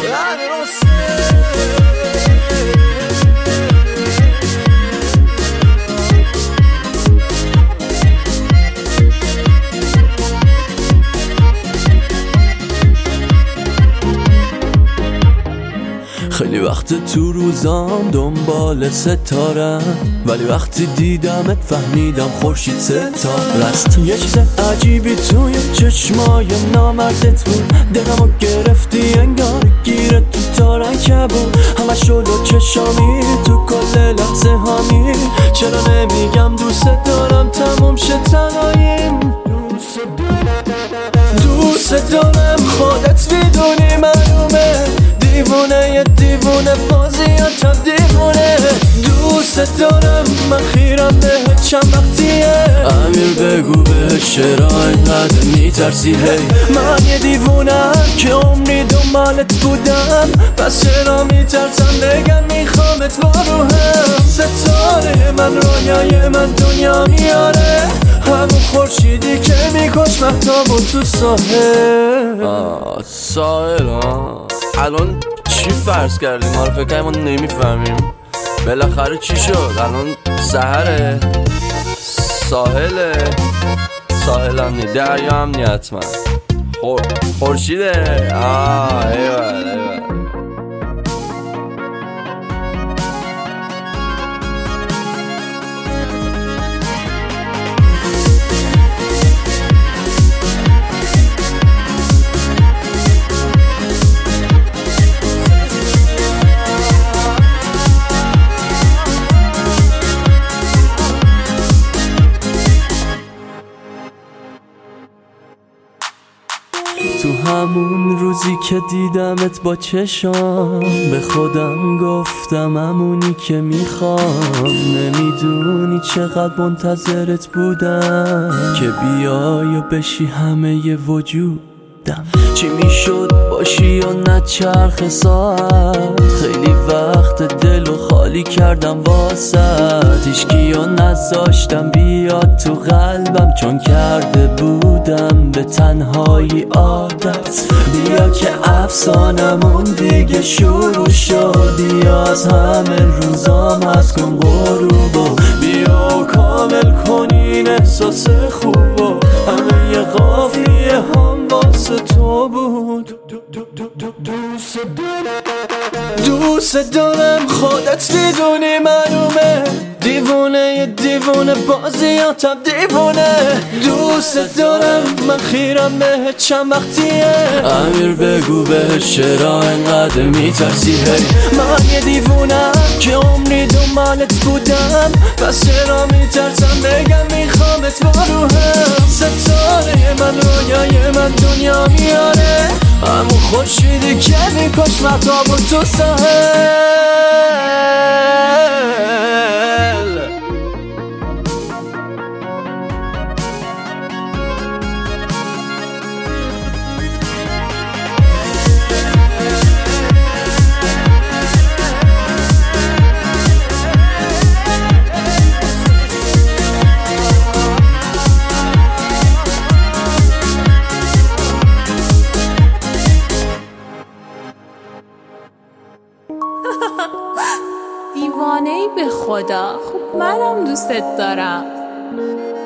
خیلی وقت تو روزام دنبال ستارم، ولی وقتی دیدمت فهمیدم خورشید ستاره است. یه چیز عجیبی توی چشمای نامردت بود، دلمو گرفتی انگار گیره تو تارکه بود. همه شلو چشامی تو کل لحظه هامی، چرا نمیگم دوست دارم تموم شه تنهاییم. دوست دارم خودت میدونی معلومه، دیوونه یه دیوونه بازیاتم دیوونه. دوست دارم من خیرم بهت چند وقتیه. امیر بگو بهش چرا اینقدر میترسی هی؟ من یه دیوونم که عمری دنبالت بودم، پس چرا میترسم بگم میخوامت با روحم. ستاره من رویای من دنیا میاره، همون خورشیدی که میکش مهتابو تو ساحل. ساحل الان چی فرض کردیم؟ ما رو فکر کنیم ما نمیفهمیم. بالاخره چی شد؟ الان سحره؟ ساحله؟ ساحل هم نی، دریا هم نی حتما. خورشیده؟ ایوال ایوال. تو همون روزی که دیدمت با چشام، به خودم گفتم همونی که میخوام. نمیدونی چقدر منتظرت بودم که بیای و بشی همه ی وجودم. چی میشد باشی یا نچرخ ساعت، خیلی وقت دلو خالی کردم واسط. هیچکیو نذاشتم بیاد تو قلبم، چون کرده بودم به تنهایی عادت. بیا که افسانمون دیگه شروع شد، بیا از همه روزام از کن غروبو. بیا کامل کن این احساس خوبو، همه ی قافیه هم واسه تو بود. دوست دارم خودت میدونی معلومه، دیوونه یه دیوونه بازیاتم دیوونه. دوست دارم من خیرم بهت چند وقتیه. امیر بگو بهش چرا اینقدر میترسی هی؟ من یه دیوونم که عمری دنبالت بودم، پس چرا میترسم بگم میخوامت با روحم. ستاره من رویای من دنیا میاره، همون خورشیدی که میکش مهتابو تو ساحل. دیوانه‌ای به خدا. خب منم دوستت دارم.